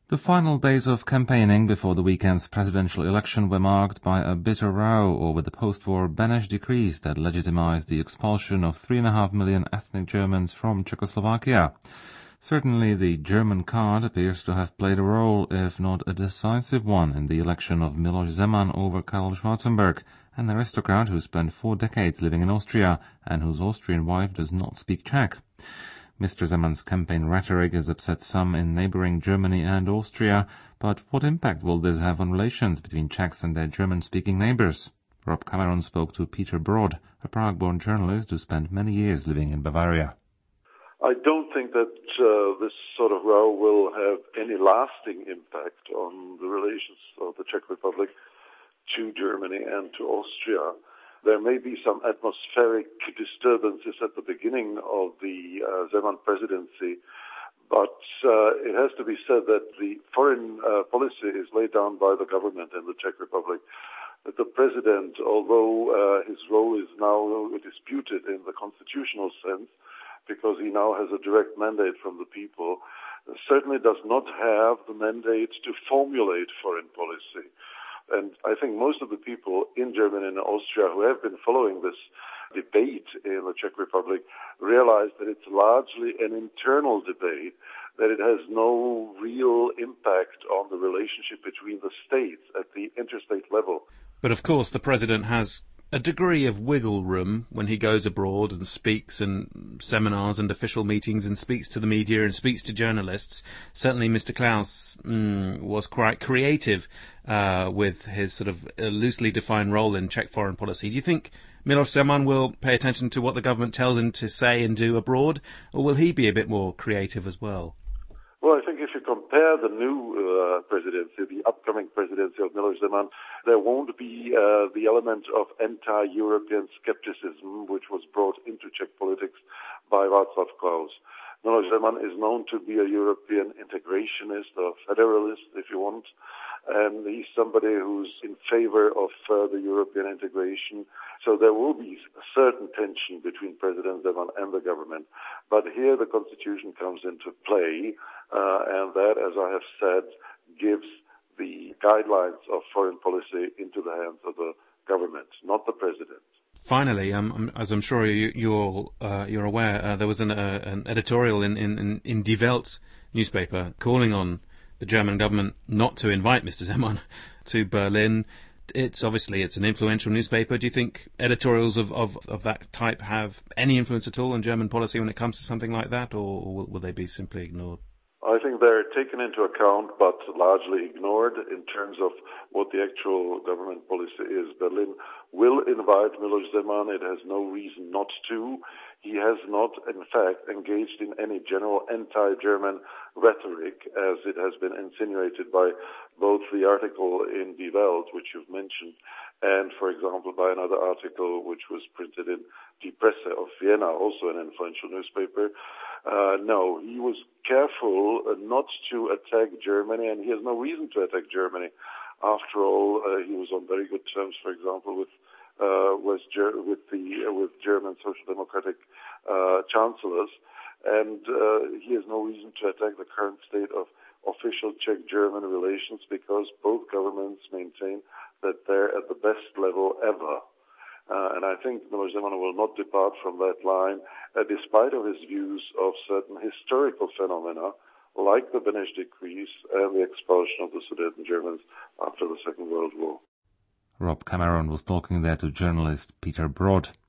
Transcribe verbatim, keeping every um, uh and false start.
The final days of campaigning before the weekend's presidential election were marked by a bitter row over the post-war Beneš decrees that legitimized the expulsion of three and a half million ethnic Germans from Czechoslovakia. Certainly the German card appears to have played a role, if not a decisive one, in the election of Miloš Zeman over Karl Schwarzenberg, an aristocrat who spent four decades living in Austria and whose Austrian wife does not speak Czech. Mister Zeman's campaign rhetoric has upset some in neighboring Germany and Austria, but what impact will this have on relations between Czechs and their German-speaking neighbors? Rob Cameron spoke to Peter Broad, a Prague-born journalist who spent many years living in Bavaria. I don't think that uh, this sort of row will have any lasting impact on the relations of the Czech Republic to Germany and to Austria. There may be some atmospheric disturbances at the beginning of the uh, Zeman presidency, but uh, it has to be said that the foreign uh, policy is laid down by the government in the Czech Republic. That the president, although uh, his role is now disputed in the constitutional sense, because he now has a direct mandate from the people, certainly does not have the mandate to formulate foreign policy. And I think most of the people in Germany and Austria who have been following this debate in the Czech Republic realize that it's largely an internal debate, that it has no real impact on the relationship between the states at the interstate level. But of course the president has a degree of wiggle room when he goes abroad and speaks in seminars and official meetings and speaks to the media and speaks to journalists. Certainly Mister Klaus mm, was quite creative uh, with his sort of uh, loosely defined role in Czech foreign policy. Do you think Miloš Zeman will pay attention to what the government tells him to say and do abroad, or will he be a bit more creative as well? Well, I think if you compare the new uh, presidency, the upcoming presidency of Miloš Zeman, there won't be uh, the element of anti-European skepticism which was brought into Czech politics by Václav Klaus. Miloš Zeman is known to be a European integrationist, a federalist, if you want, and he's somebody who's in favor of uh, the European integration. So there will be a certain tension between President Zeman and the government. But here the Constitution comes into play, uh, and that, as I have said, gives the guidelines of foreign policy into the hands of the government, not the president. Finally, um, as I'm sure you, you're uh, you're aware, uh, there was an, uh, an editorial in, in, in Die Welt newspaper calling on the German government not to invite Mister Zeman to Berlin. It's obviously it's an influential newspaper. Do you think editorials of, of, of that type have any influence at all on German policy when it comes to something like that, or will, will they be simply ignored? I think they're taken into account, but largely ignored in terms of what the actual government policy is. Berlin will invite Miloš Zeman. It has no reason not to. He has not, in fact, engaged in any general anti-German rhetoric, as it has been insinuated by both the article in Die Welt, which you've mentioned, and, for example, by another article which was printed in Die Presse of Vienna, also an influential newspaper. Uh, no, he was careful uh, not to attack Germany, and he has no reason to attack Germany. After all, uh, he was on very good terms, for example, with uh, West Ger- with the uh, with German social democratic uh, chancellors, and uh, he has no reason to attack the current state of official Czech-German relations, because both governments maintain that they're at the best level ever. Uh, and I think Miloš Zeman will not depart from that line, uh, despite of his views of certain historical phenomena, like the Beneš decrees and the expulsion of the Sudeten Germans after the Second World War. Rob Cameron was talking there to journalist Peter Broad.